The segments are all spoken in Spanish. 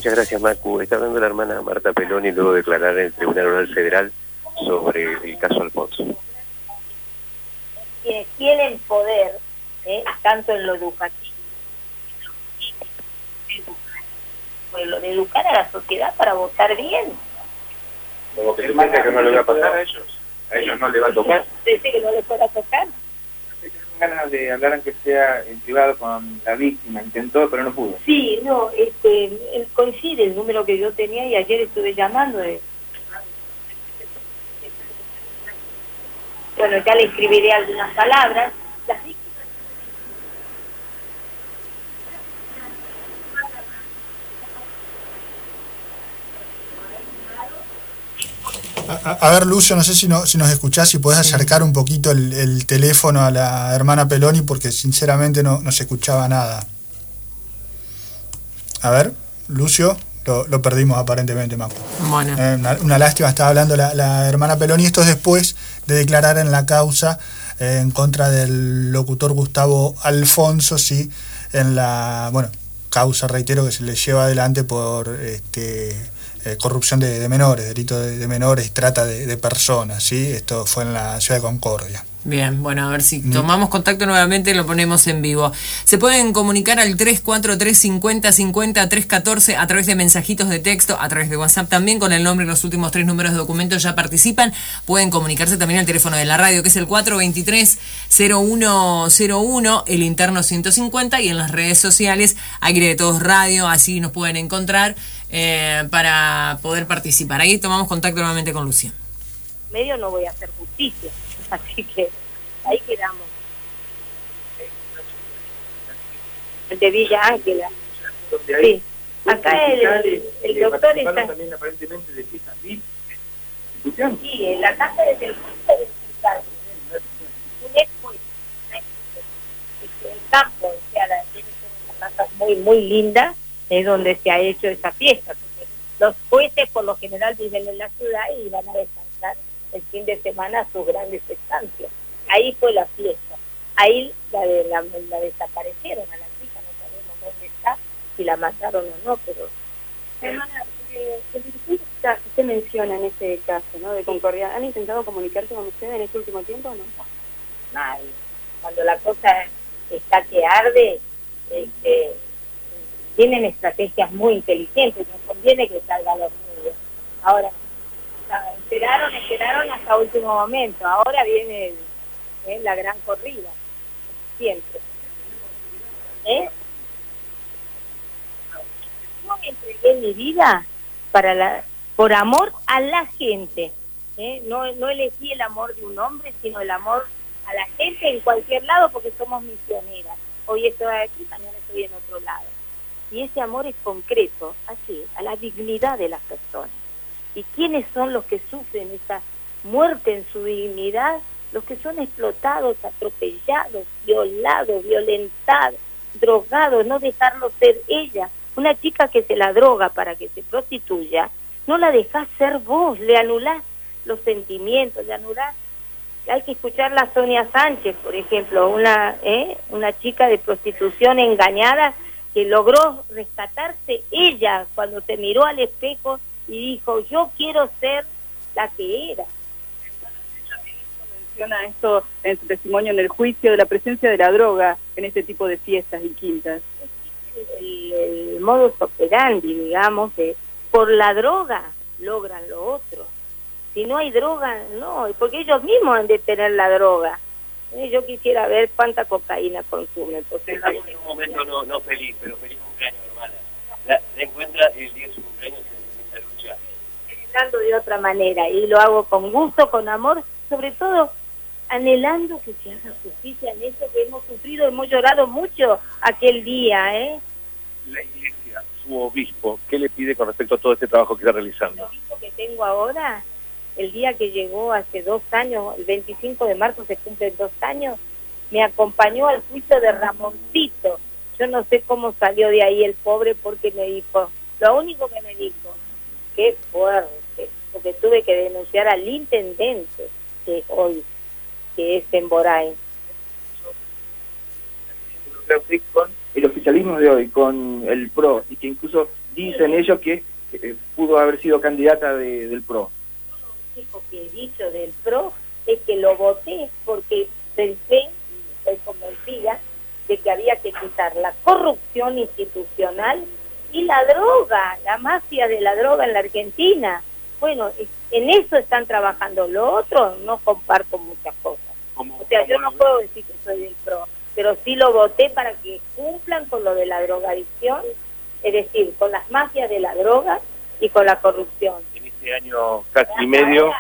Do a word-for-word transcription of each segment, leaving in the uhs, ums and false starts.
Muchas gracias, Macu. Está hablando la hermana Marta Peloni luego de declarar en el Tribunal Oral Federal sobre el caso Alfonso. Quienes tienen poder, ¿eh? tanto en lo educativo, pues lo de educar a la sociedad para votar bien. Como que piensa que no le va a pasar a ellos. A ellos no le va a tocar. Dice que no le pueda tocar. Ganas de hablar aunque sea en privado con la víctima, intentó pero no pudo. Sí, no, este, él coincide el número que yo tenía y ayer estuve llamando. De... Bueno, ya le escribiré algunas palabras. Las víctimas... A, a ver, Lucio, no sé si, no, si nos escuchás, si podés sí. acercar un poquito el, el teléfono a la hermana Peloni, porque sinceramente no, no se escuchaba nada. A ver, Lucio, lo, lo perdimos aparentemente, Macu. Bueno. Eh, una, una lástima, estaba hablando la, la hermana Peloni, esto es después de declarar en la causa eh, en contra del locutor Gustavo Alfonso, sí, en la, bueno, causa, reitero, que se le lleva adelante por este eh, corrupción de, de menores, delito de, de menores, trata de, de personas, ¿sí? Esto fue en la ciudad de Concordia. Bien, bueno, a ver si tomamos contacto nuevamente y lo ponemos en vivo. Se pueden comunicar al tres cuatro tres, cincuenta, cincuenta, tres catorce a través de mensajitos de texto, a través de WhatsApp también, con el nombre y los últimos tres números de documentos ya participan. Pueden comunicarse también al teléfono de la radio, que es el cuatro veintitrés, cero uno cero uno, el interno ciento cincuenta, y en las redes sociales, Aire de Todos Radio, así nos pueden encontrar eh, para poder participar. Ahí tomamos contacto nuevamente con Lucía. Medio no voy a hacer justicia. Así que ahí quedamos. El de Villa Ángela. Sí. Acá el, el, el doctor está... también aparentemente de piezas V I P. Sí, en la casa de del hospital. Un ex el campo, o sea, la, tiene una casa muy, muy linda, es donde se ha hecho esa fiesta. Los jueces por lo general viven en la ciudad y van a descansar el fin de semana sus grandes estancias. Ahí fue la fiesta. Ahí la, de, la, la desaparecieron a la chica, no sabemos dónde está, si la mataron o no, pero... Hermana, eh, el dirigente que usted menciona en ese caso, ¿no?, de Concordia, ¿han intentado comunicarse con usted en este último tiempo o no? Nadie. Cuando la cosa está que arde, este, tienen estrategias muy inteligentes, nos conviene que salgan los medios. Ahora, esperaron, esperaron hasta último momento. Ahora viene el, eh, la gran corrida, siempre. ¿Eh? Yo me entregué mi vida para la, por amor a la gente. ¿eh? No, no elegí el amor de un hombre, sino el amor a la gente en cualquier lado, porque somos misioneras. Hoy estoy aquí, mañana estoy en otro lado. Y ese amor es concreto, así, a la dignidad de las personas. ¿Y quiénes son los que sufren esa muerte en su dignidad? Los que son explotados, atropellados, violados, violentados, drogados, no dejarlo ser ella. Una chica que se la droga para que se prostituya, no la dejás ser vos, le anulás los sentimientos, le anulás. Hay que escuchar a Sonia Sánchez, por ejemplo, una, ¿eh? una chica de prostitución engañada que logró rescatarse ella cuando se miró al espejo y dijo, yo quiero ser la que era. Menciona esto en su testimonio en el juicio de la presencia de la droga en este tipo de fiestas y quintas. El, el modus operandi, digamos, de por la droga logran lo otro. Si no hay droga, no, porque ellos mismos han de tener la droga. Eh, yo quisiera ver cuánta cocaína consumen. Porque estamos en un momento no, no feliz, pero feliz cumpleaños, hermana. La, la encuentra el día de su cumpleaños en esta lucha. Anhelando de otra manera, y lo hago con gusto, con amor, sobre todo anhelando que se haga justicia en eso que hemos sufrido, hemos llorado mucho aquel día, ¿eh? La iglesia, su obispo, ¿qué le pide con respecto a todo este trabajo que está realizando? El obispo que tengo ahora, el día que llegó hace dos años, el veinticinco de marzo se cumplen dos años, me acompañó al juicio de Ramoncito. Yo no sé cómo salió de ahí el pobre, porque me dijo, lo único que me dijo, qué fuerte, porque tuve que denunciar al intendente que hoy, que es en Boray. Con el oficialismo de hoy, con el PRO, y que incluso dicen ellos que eh, pudo haber sido candidata de, del P R O. Lo único que he dicho del P R O es que lo voté porque pensé, y estoy convencida, de que había que quitar la corrupción institucional y la droga, la mafia de la droga en la Argentina. Bueno, en eso están trabajando. Lo otro no comparto muchas cosas. O sea, yo no puedo decir que soy del P R O, pero sí lo voté para que cumplan con lo de la drogadicción, es decir, con las mafias de la droga y con la corrupción. En este año casi y medio,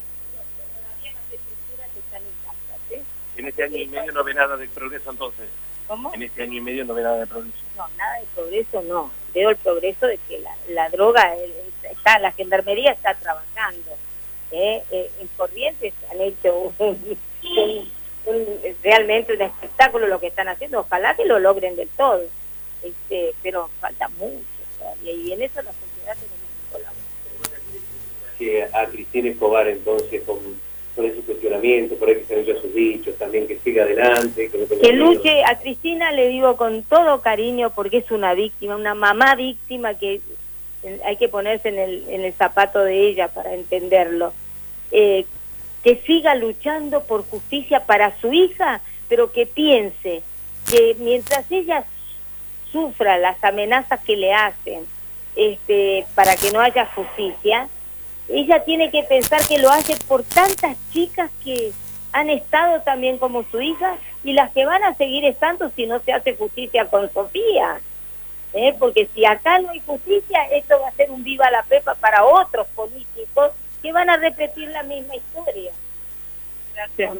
en este año y medio no ve nada de progreso entonces. ¿Cómo? En este año y medio no ve nada de progreso. No, nada de progreso no. Veo el progreso de que la, la droga, eh, está, la gendarmería está trabajando. ¿eh? Eh, en Corrientes han hecho un, un, un, realmente un espectáculo lo que están haciendo. Ojalá que lo logren del todo. Este, pero falta mucho todavía. Y en eso la sociedad tenemos que colaborar. Que a Cristina Escobar entonces con... con ese cuestionamiento, por ahí que se han hecho sus dichos, también que siga adelante. Que, no que luche, a Cristina le digo con todo cariño, porque es una víctima, una mamá víctima que hay que ponerse en el, en el zapato de ella para entenderlo. Eh, que siga luchando por justicia para su hija, pero que piense que mientras ella sufra las amenazas que le hacen este, para que no haya justicia, ella tiene que pensar que lo hace por tantas chicas que han estado también como su hija y las que van a seguir estando si no se hace justicia con Sofía. ¿Eh? Porque si acá no hay justicia, esto va a ser un viva la pepa para otros políticos que van a repetir la misma historia. Gracias.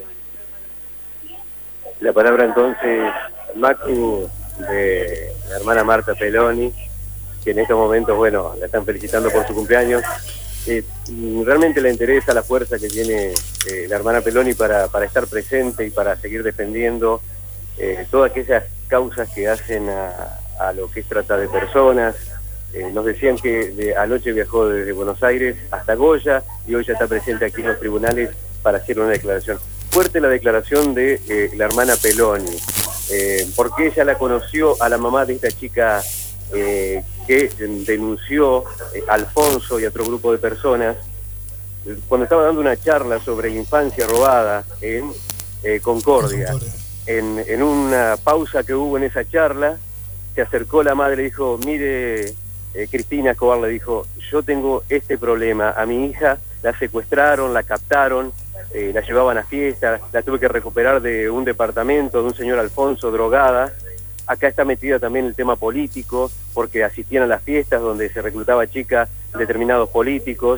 La palabra entonces, Macu, de la hermana Marta Peloni, que en estos momentos, bueno, la están felicitando por su cumpleaños. Eh, realmente le interesa la fuerza que tiene eh, la hermana Peloni para, para estar presente y para seguir defendiendo eh, todas aquellas causas que hacen a, a lo que es trata de personas. Eh, nos decían que de, anoche viajó desde Buenos Aires hasta Goya y hoy ya está presente aquí en los tribunales para hacer una declaración. Fuerte la declaración de eh, la hermana Peloni, eh, porque ella la conoció a la mamá de esta chica Eh, que denunció eh, a Alfonso y a otro grupo de personas eh, cuando estaba dando una charla sobre infancia robada en eh, Concordia. Concordia. En, en una pausa que hubo en esa charla, se acercó la madre y dijo, mire, eh, Cristina Escobar le dijo, yo tengo este problema, a mi hija la secuestraron, la captaron, eh, la llevaban a fiestas, la tuve que recuperar de un departamento de un señor Alfonso drogada. Acá está metida también el tema político, porque asistían a las fiestas donde se reclutaba chicas determinados políticos,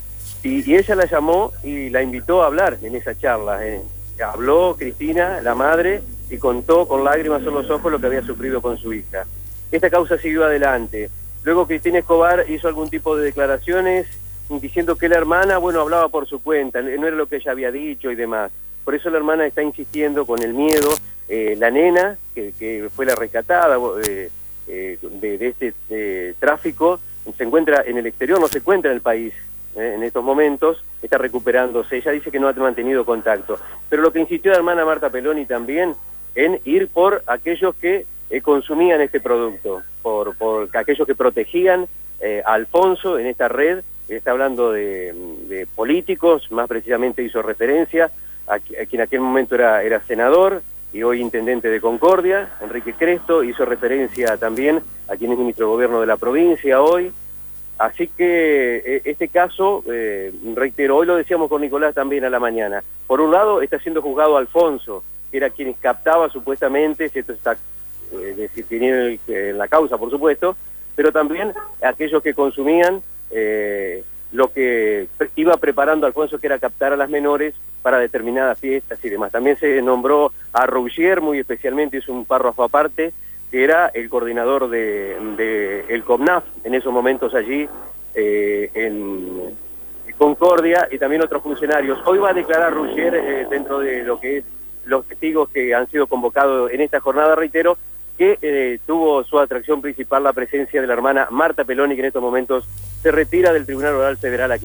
y, y ella la llamó y la invitó a hablar en esa charla. Eh. Habló Cristina, la madre, y contó con lágrimas en los ojos lo que había sufrido con su hija. Esta causa siguió adelante. Luego Cristina Escobar hizo algún tipo de declaraciones diciendo que la hermana, bueno, hablaba por su cuenta, no era lo que ella había dicho y demás. Por eso la hermana está insistiendo con el miedo. Eh, la nena, que, que fue la rescatada eh, eh, de, de este eh, tráfico, se encuentra en el exterior, no se encuentra en el país eh, en estos momentos, está recuperándose. Ella dice que no ha mantenido contacto. Pero lo que insistió la hermana Marta Peloni también, en ir por aquellos que eh, consumían este producto, por, por aquellos que protegían eh, a Alfonso en esta red. Está hablando de, de políticos, más precisamente hizo referencia a, a quien en aquel momento era, era senador, y hoy intendente de Concordia, Enrique Cresto, hizo referencia también a quien es ministro de Gobierno de la provincia hoy. Así que eh, este caso, eh, reitero, hoy lo decíamos con Nicolás también a la mañana. Por un lado está siendo juzgado Alfonso, que era quien captaba supuestamente, si esto está eh, decir, tiene en la causa, por supuesto, pero también aquellos que consumían eh, lo que iba preparando Alfonso, que era captar a las menores para determinadas fiestas y demás. También se nombró a Rougier, muy especialmente, es un párrafo aparte, que era el coordinador de, de el COMNAF, en esos momentos allí eh, en Concordia, y también otros funcionarios. Hoy va a declarar Rougier eh, dentro de lo que es los testigos que han sido convocados en esta jornada, reitero, que eh, tuvo su atracción principal la presencia de la hermana Marta Peloni, que en estos momentos se retira del Tribunal Oral Federal aquí.